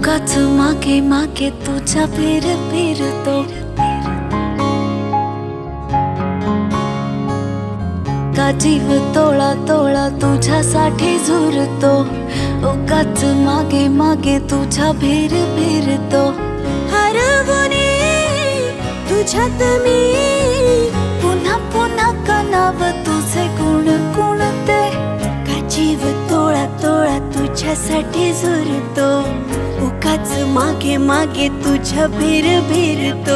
उगाच मागे मागे तुझ्या फिरतो का जीव तोळा तोळा तुझ्यासाठी झुरतो उगाच मागे मागे तुझ्या फिरतो हरवणे तुझ्यात मी पुन्हा पुन्हा कनाव तुझे गुण कोणते का जीव तोळा तोळा तुझ्यासाठी झुरतो उगाच मागे मागे तुझ्या फिरतो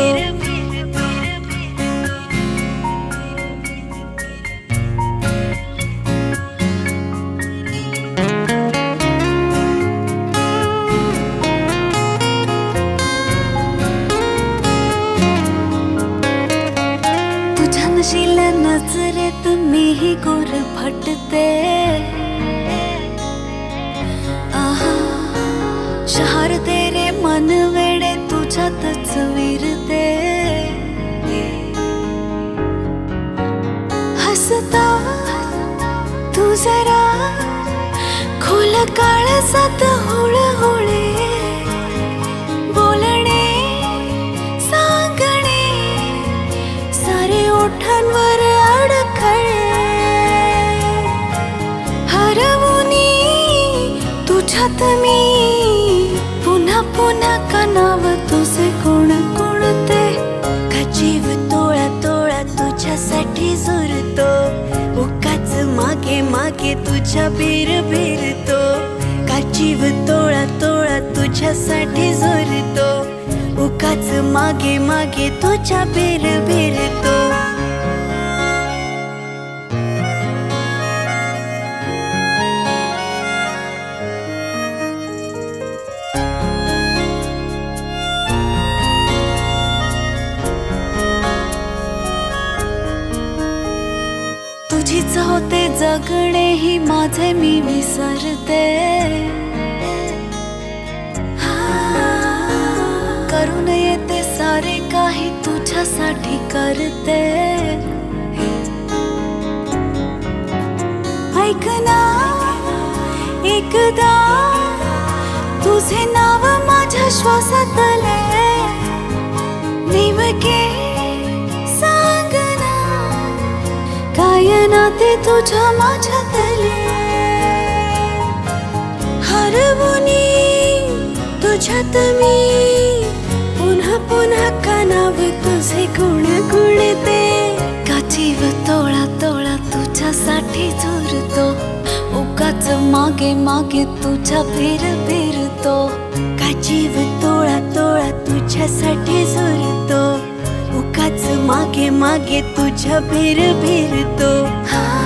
तुझ्या नशीला नजरेत मीही गोर फटते शहर तेरे मन वेडे तुझ्यातच विरते हसता तू जरा खोल काळजात हुळहुळे बोलणे सांगणे सारे ओठांवर अडखळे हरवुनी तुझ्यात मी पुन्हा पुन्हा कनाव तुझे गुण कोणते का जीव तोळा तोळा तुझ्यासाठी झुरतो उगाच मागे मागे तुझ्या फिरतो का जीव तोळा तोळा तुझ्यासाठी झुरतो उगाच मागे मागे तुझ्या फिरतो तुझीच होते जगणे ही माझे मी विसरते करून येते सारे काही तुझ्यासाठी करते ऐक ना एकदा तुझे नाव माझ्या श्वासातले नेमके काय नाते तुझ्या माझ्यातले हरवुनी तुझ्यात मी पुन्हा पुन्हा कानाव तुझे गुण गुणते का जीव तोळा तोळा तुझ्यासाठी झुरतो उगाच मागे मागे तुझ्या फिरतो का जीव तोळा तोळा तुझ्यासाठी झुरतो उगाच मागे मागे तुझ्या फिरतो